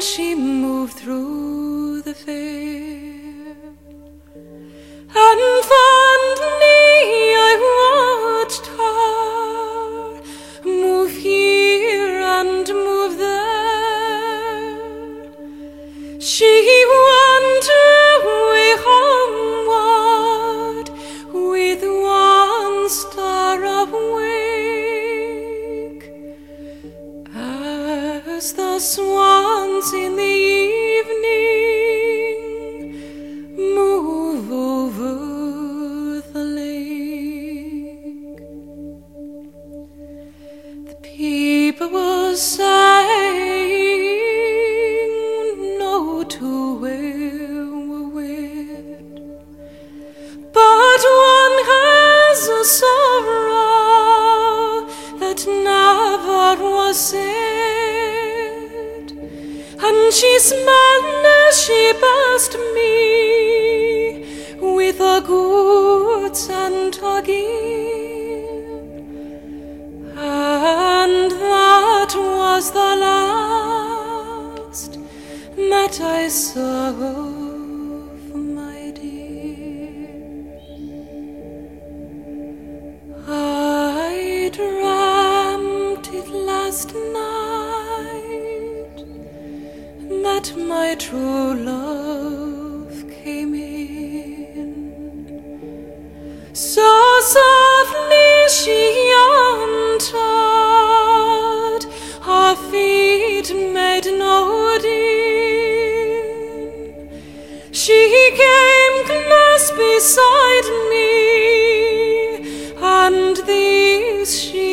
she moved through the fair, and fondly I watched her move here and move there. She went away homeward with one star awake, as the swans in the evening move over the lake. The people were saying no two were wed, but one has a sorrow that never was said, and she smiled as she passed me with her goods and her gear, and that was the last that I saw of my dear. I dreamt it last night that my true love came in. So softly she entered, her feet made no din. She came close beside me, and this she